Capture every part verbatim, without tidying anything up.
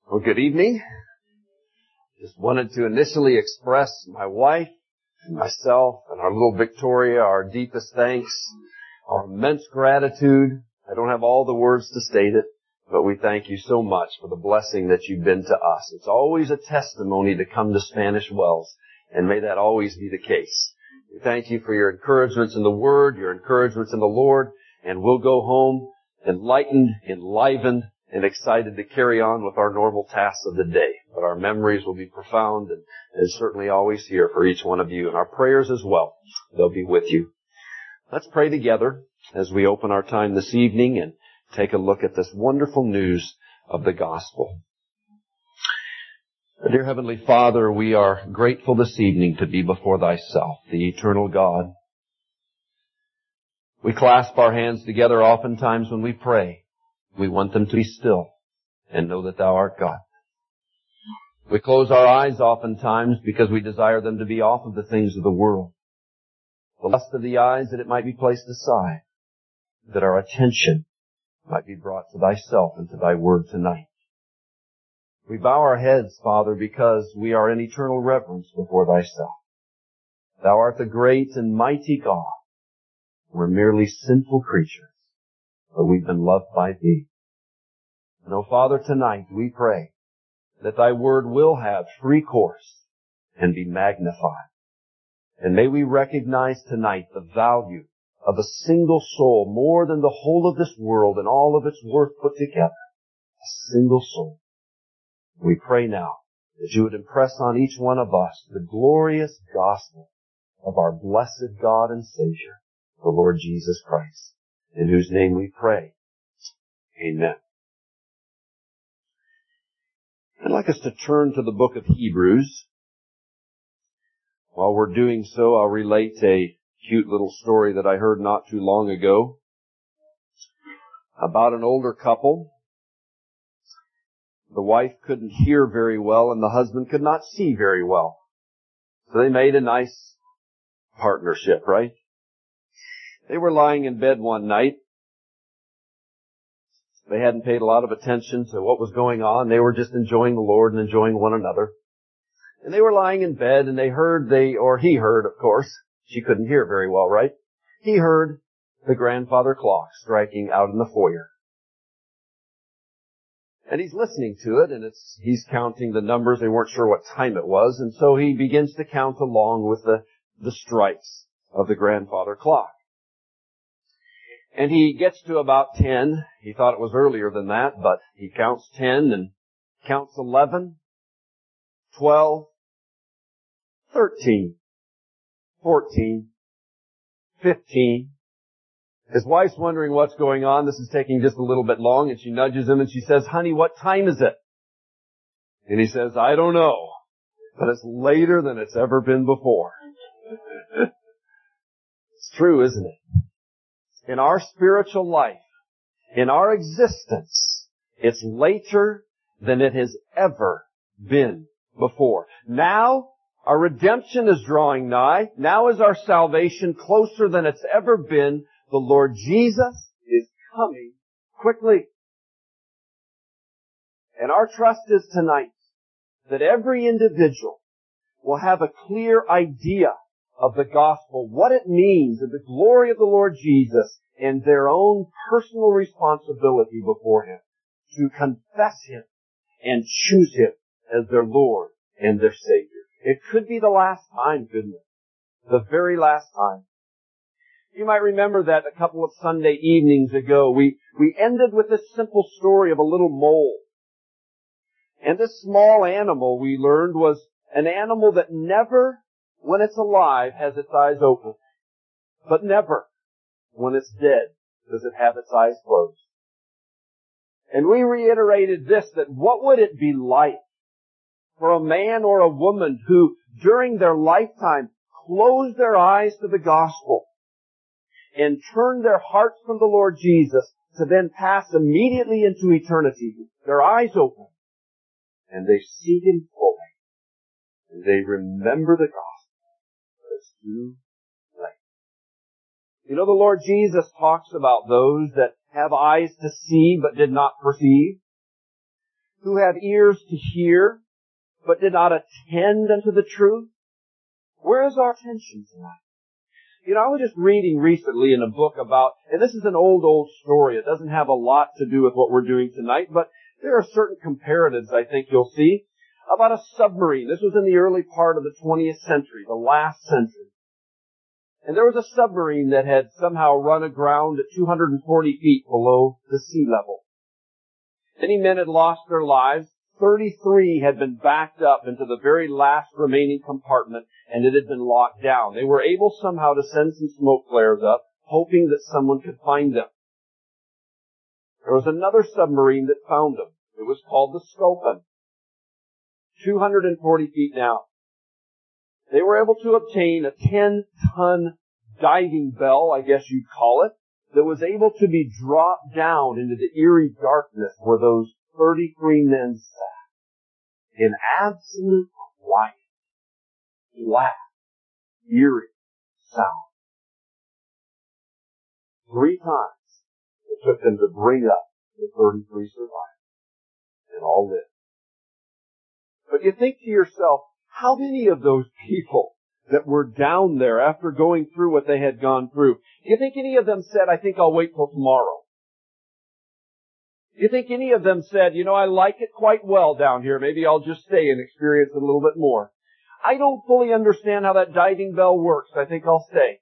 Well, good evening. Just wanted to initially express my wife and myself and our little Victoria our deepest thanks, our immense gratitude. I don't have all the words to state it, but we thank you so much for the blessing that you've been to us. It's always a testimony to come to Spanish Wells, and may that always be the case. We thank you for your encouragements in the Word, your encouragements in the Lord, and we'll go home enlightened, enlivened, and excited to carry on with our normal tasks of the day. But our memories will be profound and, and certainly always here for each one of you. And our prayers as well, they'll be with you. Let's pray together as we open our time this evening and take a look at this wonderful news of the gospel. Dear Heavenly Father, we are grateful this evening to be before Thyself, the eternal God. We clasp our hands together oftentimes when we pray. We want them to be still and know that Thou art God. We close our eyes oftentimes because we desire them to be off of the things of the world. The lust of the eyes, that it might be placed aside, that our attention might be brought to Thyself and to Thy Word tonight. We bow our heads, Father, because we are in eternal reverence before Thyself. Thou art the great and mighty God. We're merely sinful creatures, but we've been loved by Thee. And, oh Father, tonight we pray that Thy Word will have free course and be magnified. And may we recognize tonight the value of a single soul more than the whole of this world and all of its worth put together. A single soul. We pray now that You would impress on each one of us the glorious gospel of our blessed God and Savior, the Lord Jesus Christ, in whose name we pray. Amen. I'd like us to turn to the book of Hebrews. While we're doing so, I'll relate a cute little story that I heard not too long ago about an older couple. The wife couldn't hear very well and the husband could not see very well. So they made a nice partnership, right? They were lying in bed one night. They hadn't paid a lot of attention to what was going on. They were just enjoying the Lord and enjoying one another. And they were lying in bed and they heard, they, or he heard, of course. She couldn't hear very well, right? He heard the grandfather clock striking out in the foyer. And he's listening to it, and it's, he's counting the numbers. They weren't sure what time it was, and so he begins to count along with the, the strikes of the grandfather clock. And he gets to about ten. He thought it was earlier than that, but he counts ten and counts eleven, twelve, thirteen, fourteen, fifteen. His wife's wondering what's going on. This is taking just a little bit long, and she nudges him and she says, "Honey, what time is it?" And he says, "I don't know, but it's later than it's ever been before." It's true, isn't it? In our spiritual life, in our existence, it's later than it has ever been before. Now, our redemption is drawing nigh. Now is our salvation closer than it's ever been. The Lord Jesus is coming quickly. And our trust is tonight that every individual will have a clear idea of the gospel, what it means, and the glory of the Lord Jesus, and their own personal responsibility before Him to confess Him and choose Him as their Lord and their Savior. It could be the last time, couldn't it? The very last time. You might remember that a couple of Sunday evenings ago, we, we ended with this simple story of a little mole. And this small animal, we learned, was an animal that never, when it's alive, has its eyes open. But never, when it's dead, does it have its eyes closed. And we reiterated this, that what would it be like for a man or a woman who, during their lifetime, closed their eyes to the gospel and turned their hearts from the Lord Jesus to then pass immediately into eternity, their eyes open, and they see Him fully, and they remember the gospel, but it's too late. You know, the Lord Jesus talks about those that have eyes to see but did not perceive. who have ears to hear, but did not attend unto the truth? Where is our attention tonight? You know, I was just reading recently in a book about, and this is an old, old story. It doesn't have a lot to do with what we're doing tonight, but there are certain comparatives I think you'll see about a submarine. This was in the early part of the twentieth century, the last century. And there was a submarine that had somehow run aground at two hundred forty feet below the sea level. Many men had lost their lives. thirty-three had been backed up into the very last remaining compartment, and it had been locked down. They were able somehow to send some smoke flares up, hoping that someone could find them. There was another submarine that found them. It was called the Sculpin. two hundred forty feet down. They were able to obtain a ten-ton diving bell, I guess you'd call it, that was able to be dropped down into the eerie darkness where those thirty-three men sat in absolute quiet, black, eerie sound. Three times it took them to bring up the thirty-three survivors, and all lived. But you think to yourself, how many of those people that were down there after going through what they had gone through, do you think any of them said, I think I'll wait till tomorrow? Do you think any of them said, you know, I like it quite well down here. Maybe I'll just stay and experience it a little bit more. I don't fully understand how that diving bell works. I think I'll stay.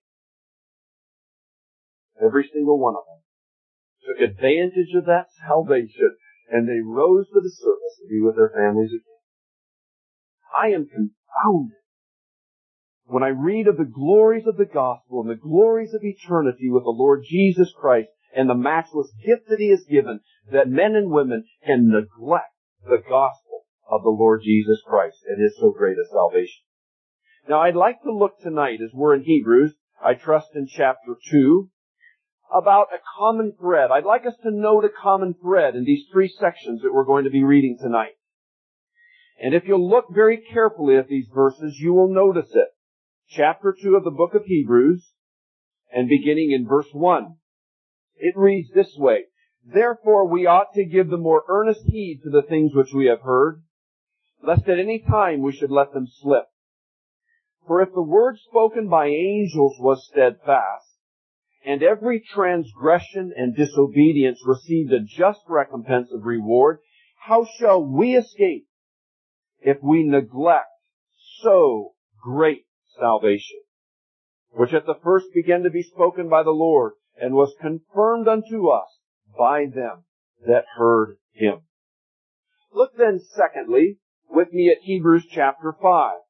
Every single one of them took advantage of that salvation, and they rose to the surface to be with their families again. I am confounded when I read of the glories of the gospel and the glories of eternity with the Lord Jesus Christ and the matchless gift that He has given, that men and women can neglect the gospel of the Lord Jesus Christ and His so great a salvation. Now, I'd like to look tonight, as we're in Hebrews, I trust in chapter two, about a common thread. I'd like us to note a common thread in these three sections that we're going to be reading tonight. And if you'll look very carefully at these verses, you will notice it. Chapter two of the book of Hebrews, and beginning in verse one. It reads this way, Therefore we ought to give the more earnest heed to the things which we have heard, lest at any time we should let them slip. For if the word spoken by angels was steadfast, and every transgression and disobedience received a just recompense of reward, how shall we escape if we neglect so great salvation, which at the first began to be spoken by the Lord, and was confirmed unto us by them that heard Him. Look then, secondly, with me at Hebrews chapter five.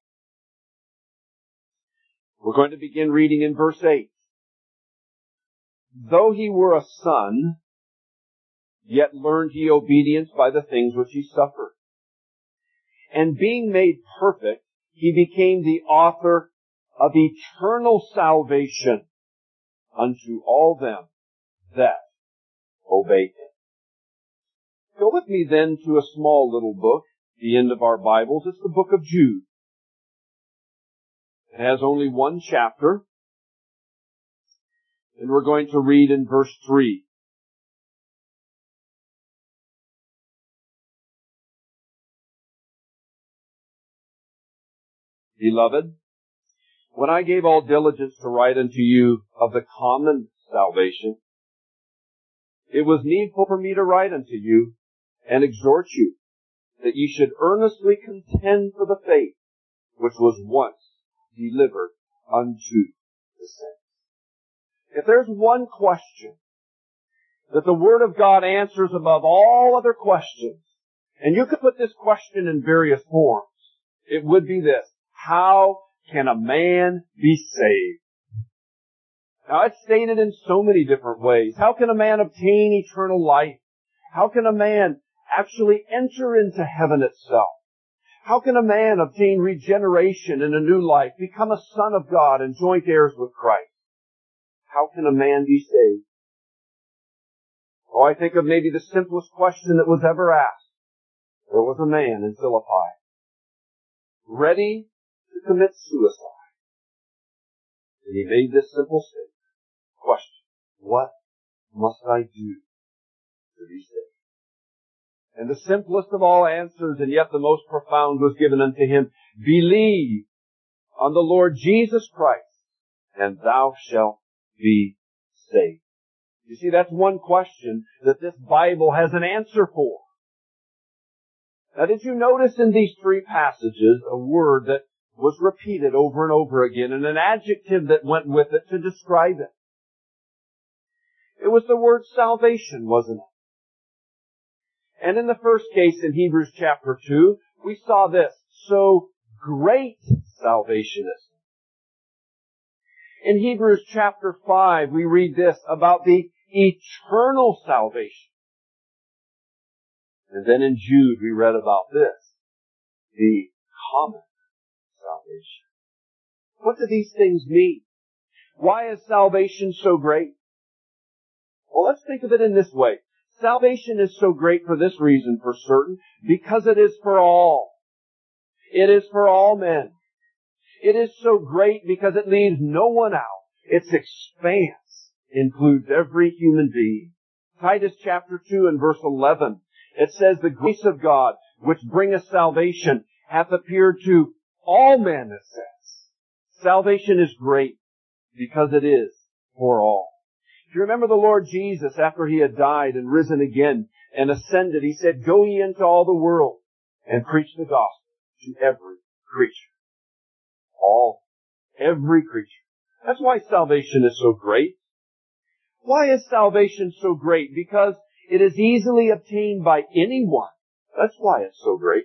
We're going to begin reading in verse eight. Though He were a son, yet learned He obedience by the things which He suffered. And being made perfect, He became the author of eternal salvation unto all them that obey Him. Go with me then to a small little book, the end of our Bibles. It's the book of Jude. It has only one chapter, and we're going to read in verse three. Beloved, when I gave all diligence to write unto you of the common salvation, it was needful for me to write unto you and exhort you that ye should earnestly contend for the faith which was once delivered unto the saints. If there's one question that the Word of God answers above all other questions, and you could put this question in various forms, it would be this: how can a man be saved? Now, it's stated in so many different ways. How can a man obtain eternal life? How can a man actually enter into heaven itself? How can a man obtain regeneration in a new life, become a son of God and joint heirs with Christ? How can a man be saved? Oh, I think of maybe the simplest question that was ever asked. There was a man in Philippi, ready to commit suicide. And he made this simple statement. Question: what must I do to be saved? And the simplest of all answers, and yet the most profound, was given unto him. Believe on the Lord Jesus Christ, and thou shalt be saved. You see, that's one question that this Bible has an answer for. Now, did you notice in these three passages a word that was repeated over and over again, and an adjective that went with it to describe it? It was the word salvation, wasn't it? And in the first case in Hebrews chapter two, we saw this. So great salvation is. In Hebrews chapter five, we read this about the eternal salvation. And then in Jude, we read about this. The common salvation. What do these things mean? Why is salvation so great? Well, let's think of it in this way. Salvation is so great for this reason, for certain, because it is for all. It is for all men. It is so great because it leaves no one out. Its expanse includes every human being. Titus chapter two and verse eleven, it says, the grace of God, which bringeth salvation, hath appeared to all men, it says. Salvation is great because it is for all. If you remember the Lord Jesus, after He had died and risen again and ascended, He said, go ye into all the world and preach the gospel to every creature. All. Every creature. That's why salvation is so great. Why is salvation so great? Because it is easily obtained by anyone. That's why it's so great.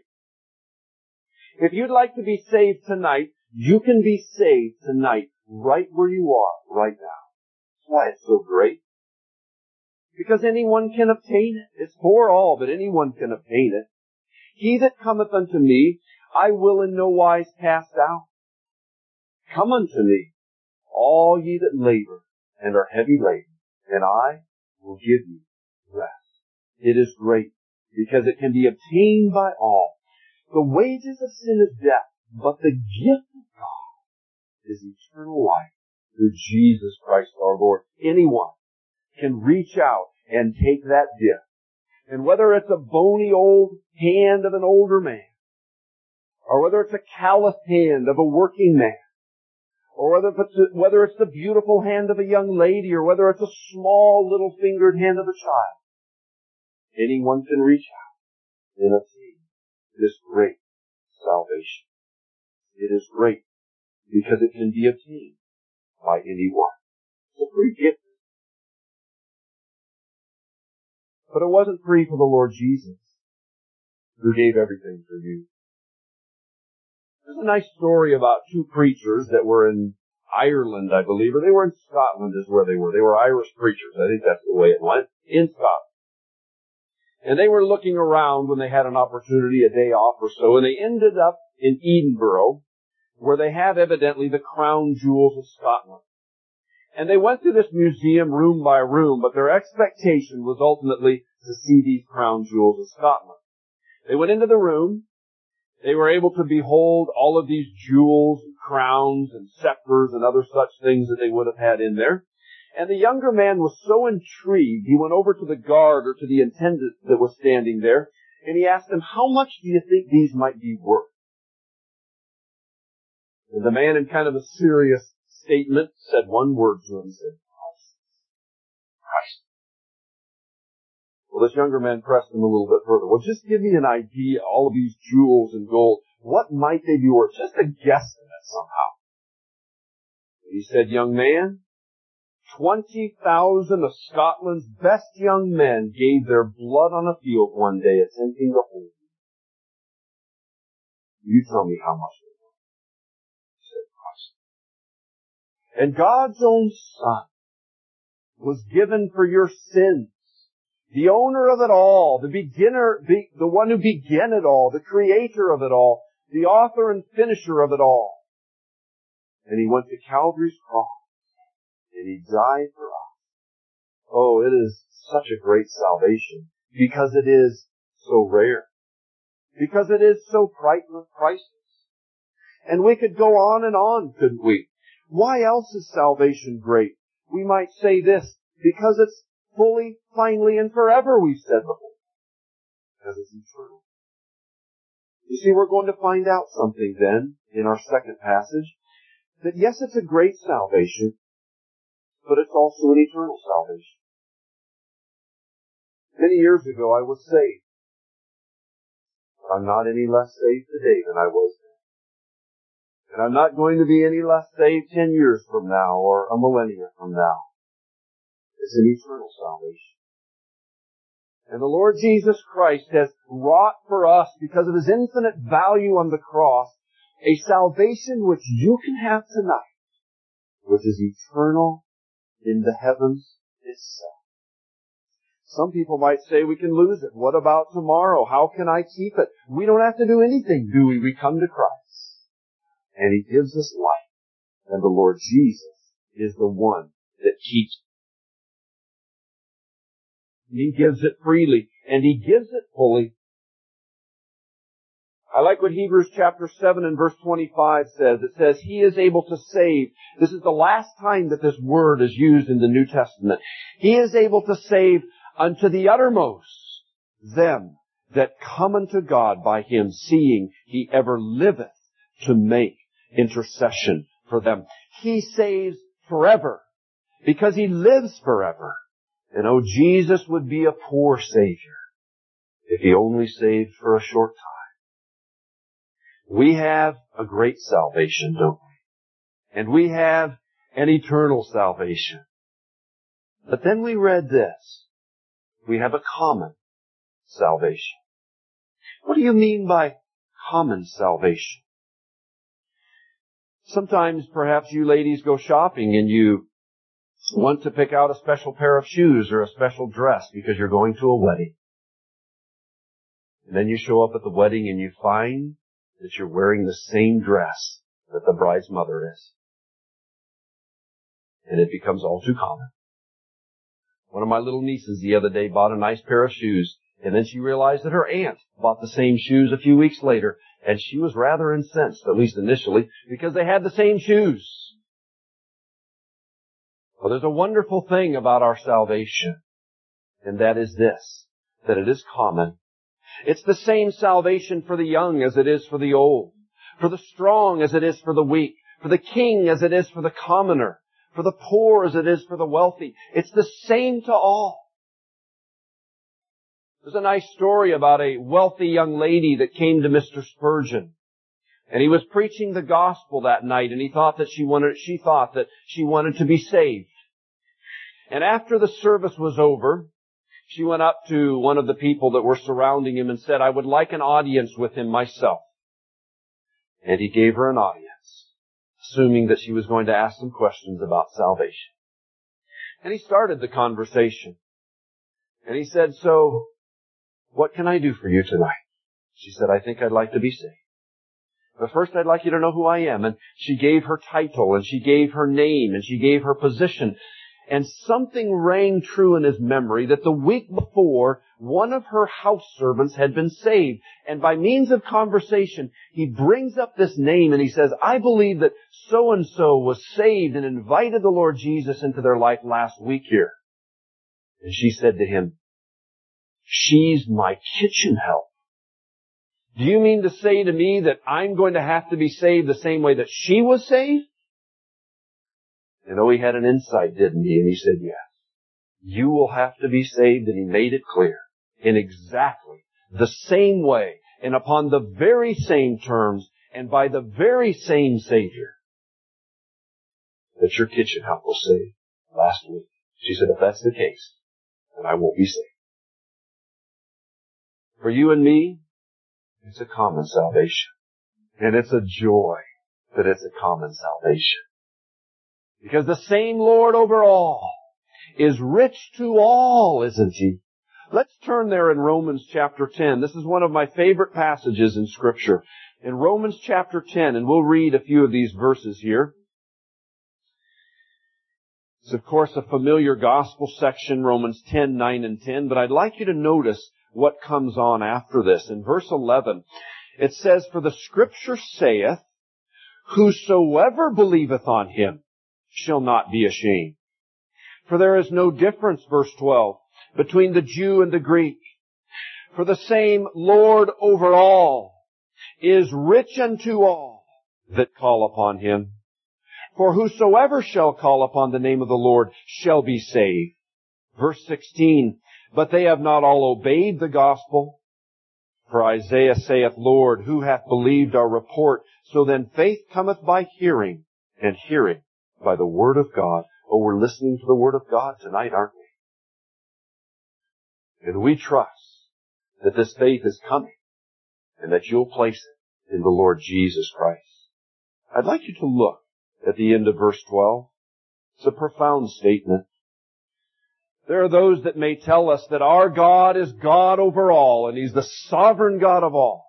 If you'd like to be saved tonight, you can be saved tonight right where you are right now. That's why it's so great. Because anyone can obtain it. It's for all, but anyone can obtain it. He that cometh unto me, I will in no wise cast out. Come unto me, all ye that labor and are heavy laden, and I will give you rest. It is great because it can be obtained by all. The wages of sin is death, but the gift of God is eternal life through Jesus Christ our Lord. Anyone can reach out and take that gift. And whether it's a bony old hand of an older man, or whether it's a calloused hand of a working man, or whether it's, a, whether it's the beautiful hand of a young lady, or whether it's a small little fingered hand of a child, anyone can reach out and obtain this great salvation. It is great because it can be obtained by anyone. It's a free gift. But it wasn't free for the Lord Jesus, who gave everything for you. There's a nice story about two preachers that were in Ireland, I believe, or they were in Scotland is where they were. They were Irish preachers. I think that's the way it went. In Scotland. And they were looking around when they had an opportunity, a day off or so, and they ended up in Edinburgh, where they have evidently the crown jewels of Scotland. And they went through this museum room by room, but their expectation was ultimately to see these crown jewels of Scotland. They went into the room. They were able to behold all of these jewels and crowns and scepters and other such things that they would have had in there. And the younger man was so intrigued, he went over to the guard or to the attendant that was standing there, and he asked him, how much do you think these might be worth? And the man, in kind of a serious statement, said one word to him. He said, priceless. Well, this younger man pressed him a little bit further. Well, just give me an idea, all of these jewels and gold, what might they be worth? Just a guesstimate somehow. He said, young man, twenty thousand of Scotland's best young men gave their blood on a field one day attempting to hold you. You tell me how much they were. He said, priceless. And God's own Son was given for your sins. The owner of it all, the beginner, the, the one who began it all, the creator of it all, the author and finisher of it all. And He went to Calvary's cross, and He died for us. Oh, it is such a great salvation, because it is so rare. Because it is so priceless. And we could go on and on, couldn't we? Why else is salvation great? We might say this, because it's fully, finally, and forever, we've said before. because it's eternal. You see, we're going to find out something then in our second passage, that yes, it's a great salvation, but it's also an eternal salvation. Many years ago I was saved. But I'm not any less saved today than I was then. And I'm not going to be any less saved ten years from now or a millennia from now. It's an eternal salvation. And the Lord Jesus Christ has wrought for us, because of His infinite value on the cross, a salvation which you can have tonight, which is eternal in the heavens itself. Some people might say we can lose it. What about tomorrow? How can I keep it? We don't have to do anything, do we? We come to Christ. And He gives us life. And the Lord Jesus is the one that keeps it. He gives it freely, and He gives it fully. I like what Hebrews chapter seven and verse twenty-five says. It says, He is able to save. This is the last time that this word is used in the New Testament. He is able to save unto the uttermost them that come unto God by Him, seeing He ever liveth to make intercession for them. He saves forever, because He lives forever. And oh, Jesus would be a poor Savior if He only saved for a short time. We have a great salvation, don't we? And we have an eternal salvation. But then we read this. We have a common salvation. What do you mean by common salvation? Sometimes perhaps you ladies go shopping and you want to pick out a special pair of shoes or a special dress because you're going to a wedding. And then you show up at the wedding and you find that you're wearing the same dress that the bride's mother is. And it becomes all too common. One of my little nieces the other day bought a nice pair of shoes, and then she realized that her aunt bought the same shoes a few weeks later, and she was rather incensed, at least initially, because they had the same shoes. Well, there's a wonderful thing about our salvation, and that is this, that it is common. It's the same salvation for the young as it is for the old, for the strong as it is for the weak, for the king as it is for the commoner, for the poor as it is for the wealthy. It's the same to all. There's a nice story about a wealthy young lady that came to Mister Spurgeon. And he was preaching the gospel that night, and he thought that she wanted, she thought that she wanted to be saved. And after the service was over, she went up to one of the people that were surrounding him and said, I would like an audience with him myself. And he gave her an audience, assuming that she was going to ask some questions about salvation. And he started the conversation. And he said, so, what can I do for you tonight? She said, I think I'd like to be saved. But first I'd like you to know who I am. And she gave her title, and she gave her name, and she gave her position. And something rang true in his memory that the week before, one of her house servants had been saved. And by means of conversation, he brings up this name and he says, I believe that so-and-so was saved and invited the Lord Jesus into their life last week here. And she said to him, she's my kitchen help. Do you mean to say to me that I'm going to have to be saved the same way that she was saved? And oh, he had an insight, didn't he? And he said, yes. You will have to be saved, and he made it clear in exactly the same way and upon the very same terms and by the very same Savior that your kitchen help was saved last week. She said, if that's the case, then I won't be saved. For you and me, it's a common salvation. And it's a joy that it's a common salvation. Because the same Lord over all is rich to all, isn't He? Let's turn there in Romans chapter ten. This is one of my favorite passages in Scripture. In Romans chapter ten, and we'll read a few of these verses here. It's of course a familiar gospel section, Romans ten, nine and ten, but I'd like you to notice what comes on after this. In verse eleven, it says, for the Scripture saith, whosoever believeth on Him shall not be ashamed. For there is no difference, verse twelve, between the Jew and the Greek. For the same Lord over all is rich unto all that call upon Him. For whosoever shall call upon the name of the Lord shall be saved. Verse sixteen, but they have not all obeyed the gospel. For Isaiah saith, Lord, who hath believed our report? So then faith cometh by hearing, and hearing by the word of God. Oh, we're listening to the word of God tonight, aren't we? And we trust that this faith is coming, and that you'll place it in the Lord Jesus Christ. I'd like you to look at the end of verse twelve. It's a profound statement. There are those that may tell us that our God is God over all, and He's the sovereign God of all.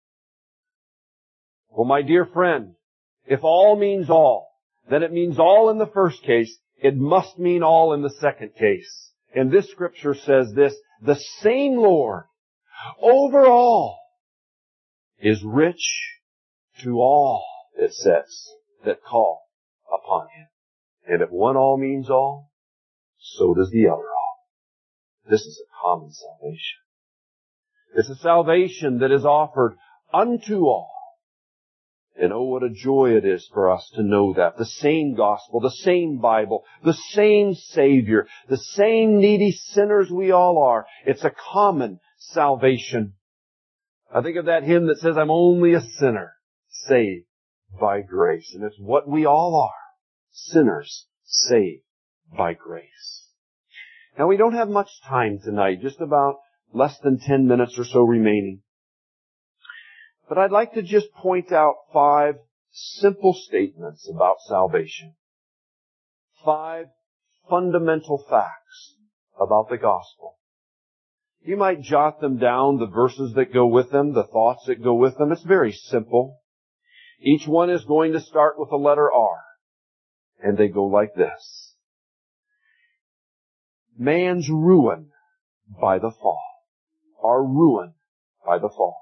Well, my dear friend, if all means all, then it means all in the first case. It must mean all in the second case. And this scripture says this, the same Lord over all is rich to all, it says, that call upon Him. And if one all means all, so does the other all. This is a common salvation. It's a salvation that is offered unto all. And oh, what a joy it is for us to know that. The same gospel, the same Bible, the same Savior, the same needy sinners we all are. It's a common salvation. I think of that hymn that says, I'm only a sinner, saved by grace. And it's what we all are. Sinners saved by grace. Now, we don't have much time tonight, just about less than ten minutes or so remaining. But I'd like to just point out five simple statements about salvation. Five fundamental facts about the gospel. You might jot them down, the verses that go with them, the thoughts that go with them. It's very simple. Each one is going to start with the letter R. And they go like this. Man's ruin by the fall. Our ruin by the fall.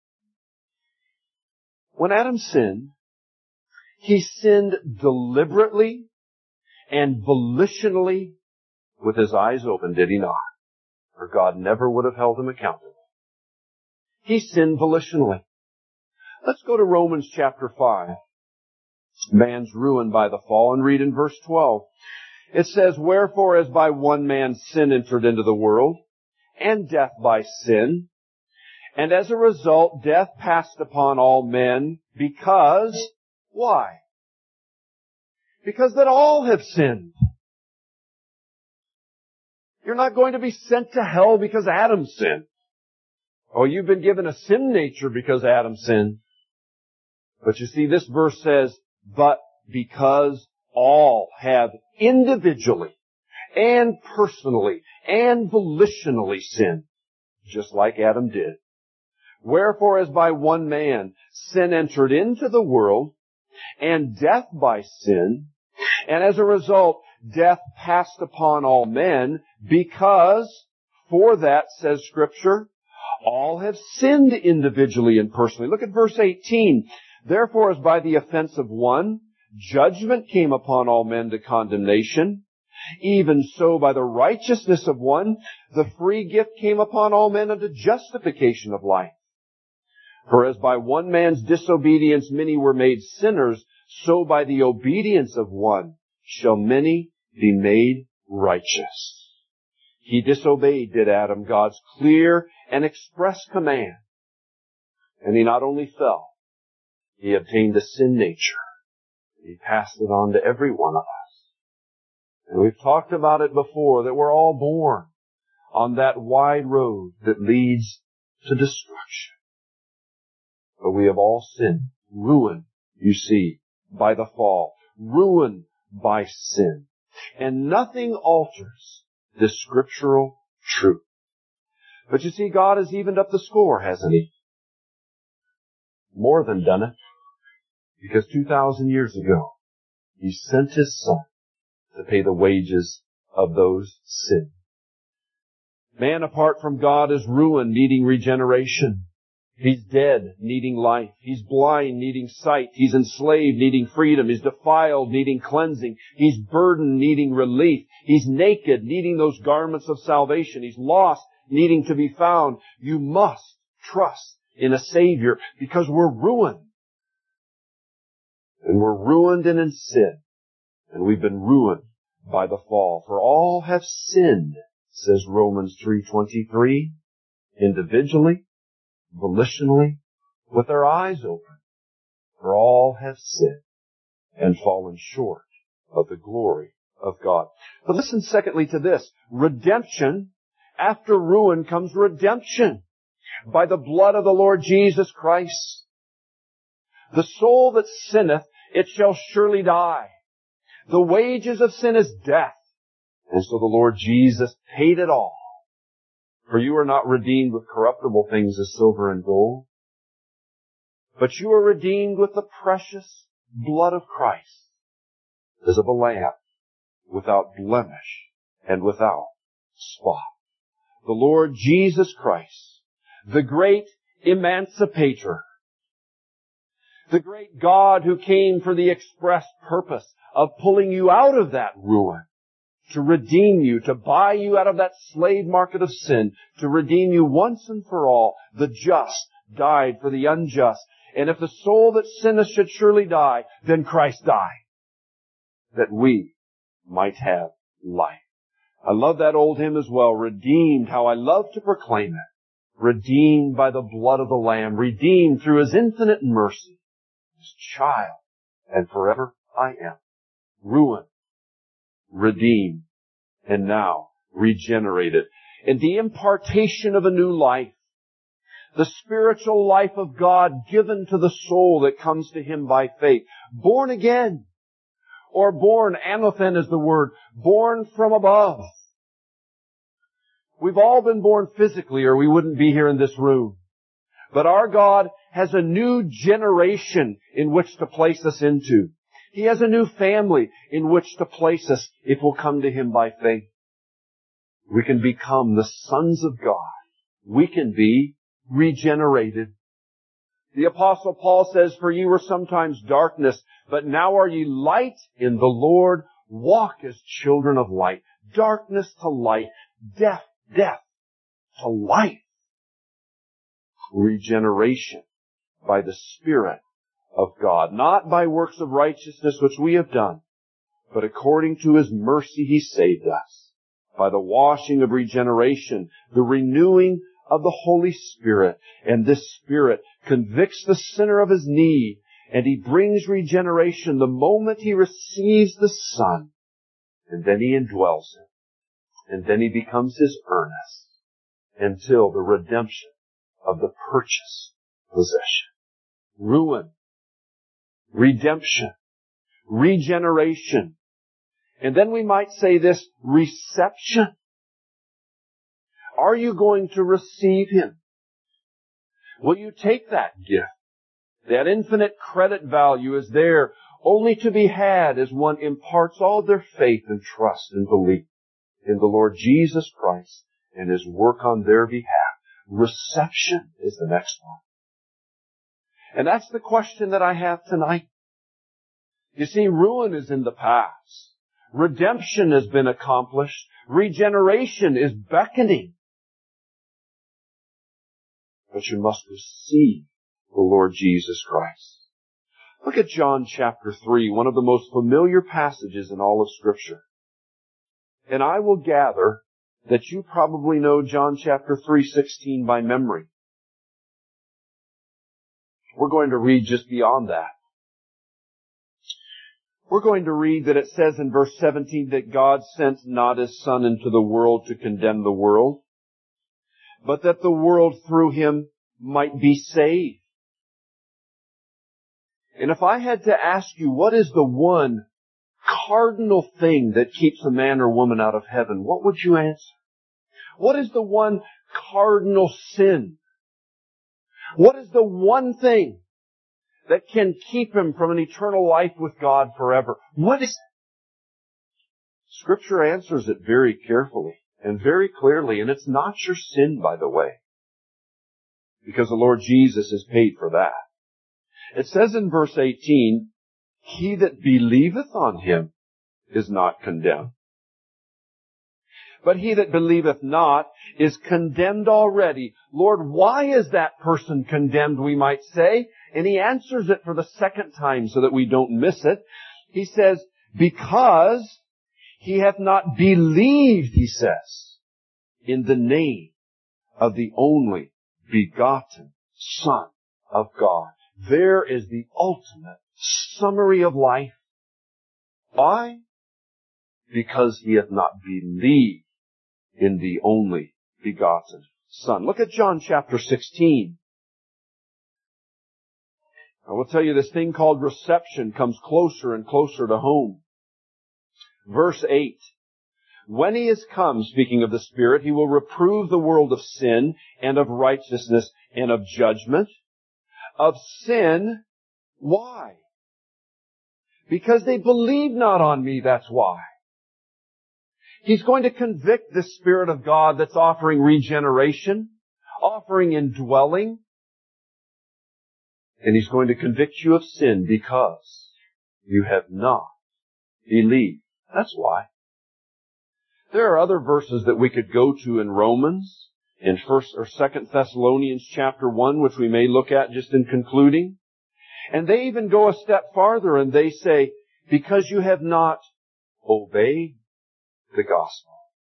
When Adam sinned, he sinned deliberately and volitionally with his eyes open, did he not? Or God never would have held him accountable. He sinned volitionally. Let's go to Romans chapter five. Man's ruined by the fall, and read in verse twelve. It says, wherefore as by one man sin entered into the world, and death by sin, and as a result death passed upon all men, because, why? Because that all have sinned. You're not going to be sent to hell because Adam sinned. Oh, you've been given a sin nature because Adam sinned. But you see, this verse says, but because all have individually and personally and volitionally sinned, just like Adam did. Wherefore, as by one man sin entered into the world, and death by sin, and as a result death passed upon all men, because, for that, says Scripture, all have sinned individually and personally. Look at verse eighteen. Therefore, as by the offense of one, judgment came upon all men to condemnation, even so by the righteousness of one, the free gift came upon all men unto justification of life. For as by one man's disobedience many were made sinners, so by the obedience of one shall many be made righteous. He disobeyed, did Adam, God's clear and express command. And he not only fell, he obtained a sin nature. He passed it on to every one of us. And we've talked about it before, that we're all born on that wide road that leads to destruction. But we have all sinned, ruined, you see, by the fall, ruined by sin. And nothing alters this scriptural truth. But you see, God has evened up the score, hasn't He? More than done it. Because two thousand years ago, He sent His Son to pay the wages of those sins. Man apart from God is ruined, needing regeneration. He's dead, needing life. He's blind, needing sight. He's enslaved, needing freedom. He's defiled, needing cleansing. He's burdened, needing relief. He's naked, needing those garments of salvation. He's lost, needing to be found. You must trust in a Savior because we're ruined. And we're ruined and in sin. And we've been ruined by the fall. For all have sinned, says Romans three twenty-three, individually, volitionally, with their eyes open. For all have sinned and fallen short of the glory of God. But listen secondly to this. Redemption, after ruin comes redemption by the blood of the Lord Jesus Christ. The soul that sinneth, it shall surely die. The wages of sin is death. And so the Lord Jesus paid it all. For you are not redeemed with corruptible things as silver and gold, but you are redeemed with the precious blood of Christ, as of a lamb, without blemish and without spot. The Lord Jesus Christ, the great emancipator, the great God who came for the express purpose of pulling you out of that ruin, to redeem you, to buy you out of that slave market of sin, to redeem you once and for all. The just died for the unjust. And if the soul that sinneth should surely die, then Christ died, that we might have life. I love that old hymn as well, redeemed. How I love to proclaim it. Redeemed by the blood of the Lamb, redeemed through His infinite mercy. His child, and forever I am. Ruined, redeemed, and now regenerated. And the impartation of a new life, the spiritual life of God given to the soul that comes to Him by faith. Born again, or born, anothen is the word, born from above. We've all been born physically or we wouldn't be here in this room. But our God has a new generation in which to place us into. He has a new family in which to place us if we'll come to Him by faith. We can become the sons of God. We can be regenerated. The Apostle Paul says, for ye were sometimes darkness, but now are ye light in the Lord. Walk as children of light. Darkness to light. Death, death to life. Regeneration by the Spirit of God, not by works of righteousness which we have done, but according to His mercy He saved us, by the washing of regeneration, the renewing of the Holy Spirit. And this Spirit convicts the sinner of his need, and He brings regeneration the moment he receives the Son, and then He indwells him, and then he becomes His earnest, until the redemption of the purchased possession. Ruin, redemption, regeneration, and then we might say this, reception. Are you going to receive Him? Will you take that gift? That infinite credit value is there only to be had as one imparts all their faith and trust and belief in the Lord Jesus Christ and His work on their behalf. Reception is the next one. And that's the question that I have tonight. You see, ruin is in the past. Redemption has been accomplished. Regeneration is beckoning. But you must receive the Lord Jesus Christ. Look at John chapter three, one of the most familiar passages in all of Scripture. And I will gather that you probably know John chapter three sixteen by memory. We're going to read just beyond that. We're going to read that it says in verse seventeen that God sent not His Son into the world to condemn the world, but that the world through Him might be saved. And if I had to ask you, what is the one cardinal thing that keeps a man or woman out of heaven, what would you answer? What is the one cardinal sin? What is the one thing that can keep him from an eternal life with God forever? What is it? Scripture answers it very carefully and very clearly, and it's not your sin, by the way, because the Lord Jesus has paid for that. It says in verse eighteen, he that believeth on Him is not condemned, But he that believeth not is condemned already. Lord, why is that person condemned, we might say? And he answers it for the second time so that we don't miss it. He says, because he hath not believed, he says, in the name of the only begotten Son of God. There is the ultimate summary of life. Why? Because he hath not believed in the only begotten Son. Look at John chapter sixteen. I will tell you, this thing called reception comes closer and closer to home. Verse eight. When he is come, speaking of the Spirit, he will reprove the world of sin and of righteousness and of judgment. Of sin, why? Because they believe not on me, that's why. He's going to convict the Spirit of God that's offering regeneration, offering indwelling. And He's going to convict you of sin because you have not believed. That's why. There are other verses that we could go to in Romans, in First or Second Thessalonians chapter one, which we may look at just in concluding. And they even go a step farther and they say, because you have not obeyed the gospel.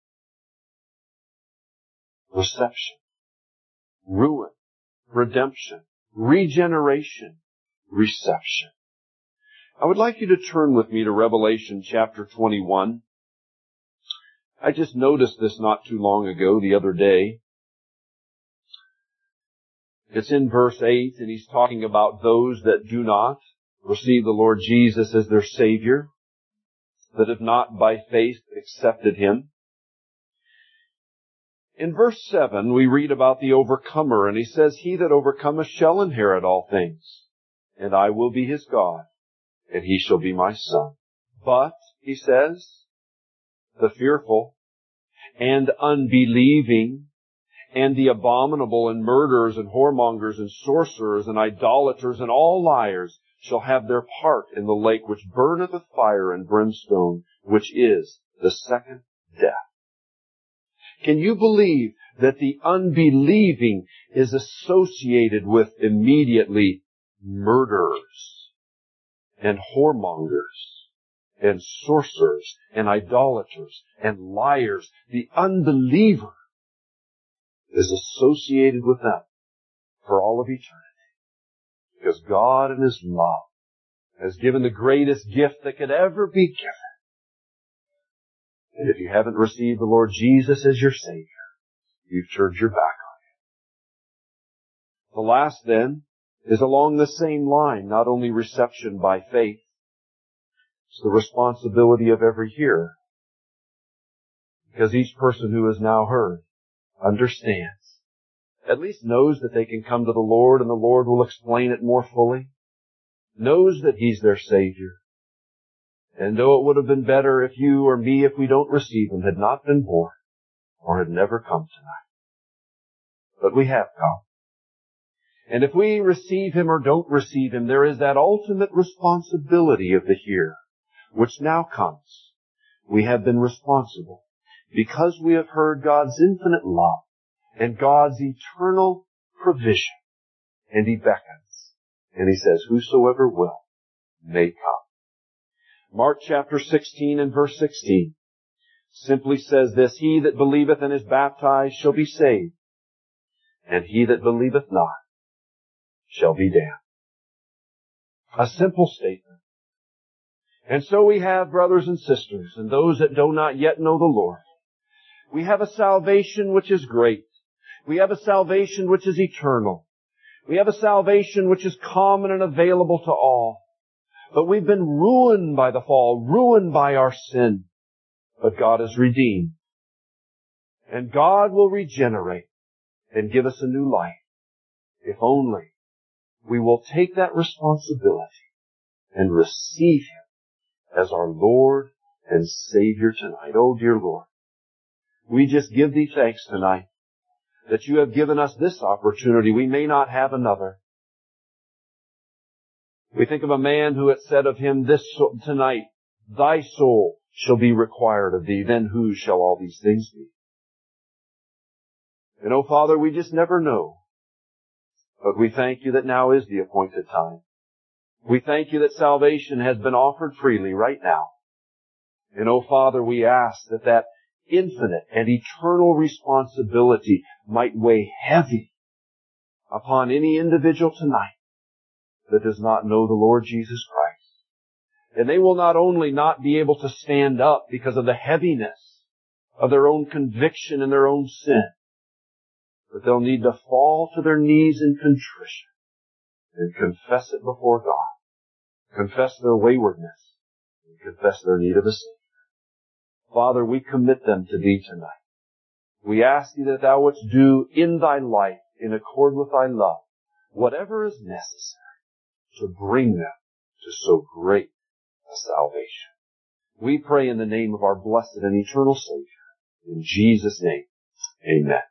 Reception, ruin, redemption, regeneration, reception. I would like you to turn with me to Revelation chapter twenty-one. I just noticed this not too long ago, the other day. It's in verse eight, and he's talking about those that do not receive the Lord Jesus as their Savior, that have not by faith accepted Him. In verse seven, we read about the overcomer, and he says, he that overcometh shall inherit all things, and I will be his God, and he shall be my son. But, he says, the fearful and unbelieving and the abominable and murderers and whoremongers and sorcerers and idolaters and all liars shall have their part in the lake which burneth with fire and brimstone, which is the second death. Can you believe that the unbelieving is associated with immediately murderers and whoremongers and sorcerers and idolaters and liars? The unbeliever is associated with them for all of eternity. Because God in His love has given the greatest gift that could ever be given. And if you haven't received the Lord Jesus as your Savior, you've turned your back on Him. The last then is along the same line, not only reception by faith, it's the responsibility of every hearer. Because each person who has now heard understands, at least knows that they can come to the Lord and the Lord will explain it more fully, knows that He's their Savior. And though it would have been better if you or me, if we don't receive Him, had not been born or had never come tonight. But we have come. And if we receive Him or don't receive Him, there is that ultimate responsibility of the hearer, which now comes. We have been responsible because we have heard God's infinite love and God's eternal provision. And He beckons. And He says, whosoever will may come. Mark chapter sixteen and verse sixteen simply says this, he that believeth and is baptized shall be saved, and he that believeth not shall be damned. A simple statement. And so we have, brothers and sisters, and those that do not yet know the Lord, we have a salvation which is great. We have a salvation which is eternal. We have a salvation which is common and available to all. But we've been ruined by the fall, ruined by our sin. But God has redeemed. And God will regenerate and give us a new life, if only we will take that responsibility and receive Him as our Lord and Savior tonight. Oh, dear Lord, we just give Thee thanks tonight that You have given us this opportunity. We may not have another. We think of a man who had said of him this tonight, thy soul shall be required of thee, then whose shall all these things be? And oh Father, we just never know. But we thank you that now is the appointed time. We thank you that salvation has been offered freely right now. And oh Father, we ask that that infinite and eternal responsibility might weigh heavy upon any individual tonight that does not know the Lord Jesus Christ. And they will not only not be able to stand up because of the heaviness of their own conviction and their own sin, but they'll need to fall to their knees in contrition and confess it before God, confess their waywardness, and confess their need of a Savior. Father, we commit them to Thee tonight. We ask Thee that Thou wouldst do in Thy life, in accord with Thy love, whatever is necessary to bring them to so great a salvation. We pray in the name of our blessed and eternal Savior. In Jesus' name, amen.